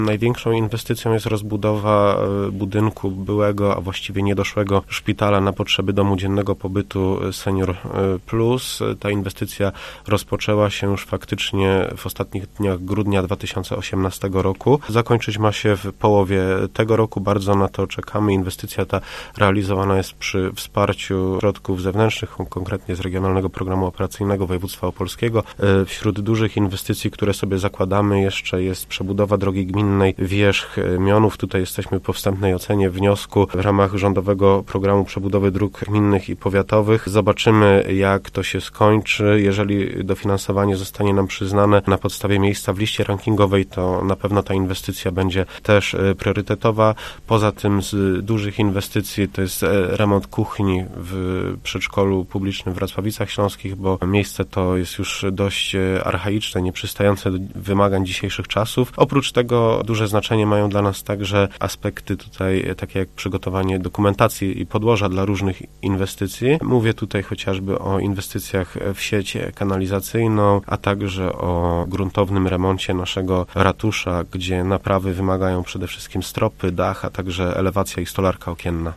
Największą inwestycją jest rozbudowa budynku byłego, a właściwie niedoszłego szpitala na potrzeby domu dziennego pobytu Senior Plus. Ta inwestycja rozpoczęła się już faktycznie w ostatnich dniach grudnia 2018 roku. Zakończyć ma się w połowie tego roku. Bardzo na to czekamy. Inwestycja ta realizowana jest przy wsparciu środków zewnętrznych, konkretnie z Regionalnego Programu Operacyjnego Województwa Opolskiego. Wśród dużych inwestycji, które sobie zakładamy, jeszcze jest przebudowa drogi gminnej Wierzch Mionów. Tutaj jesteśmy po wstępnej ocenie wniosku w ramach rządowego programu przebudowy dróg gminnych i powiatowych. Zobaczymy, jak to się skończy. Jeżeli dofinansowanie zostanie nam przyznane na podstawie miejsca w liście rankingowej, to na pewno ta inwestycja będzie też priorytetowa. Poza tym z dużych inwestycji to jest remont kuchni w przedszkolu publicznym w Racławicach Śląskich, bo miejsce to jest już dość archaiczne, nieprzystające do wymagań dzisiejszych czasów. Oprócz tego duże znaczenie mają dla nas także aspekty tutaj, takie jak przygotowanie dokumentacji i podłoża dla różnych inwestycji. Mówię tutaj chociażby o inwestycjach w sieć kanalizacyjną, a także o gruntownym remoncie naszego ratusza, gdzie naprawy wymagają przede wszystkim stropy, dach, a także elewacja i stolarka okienna.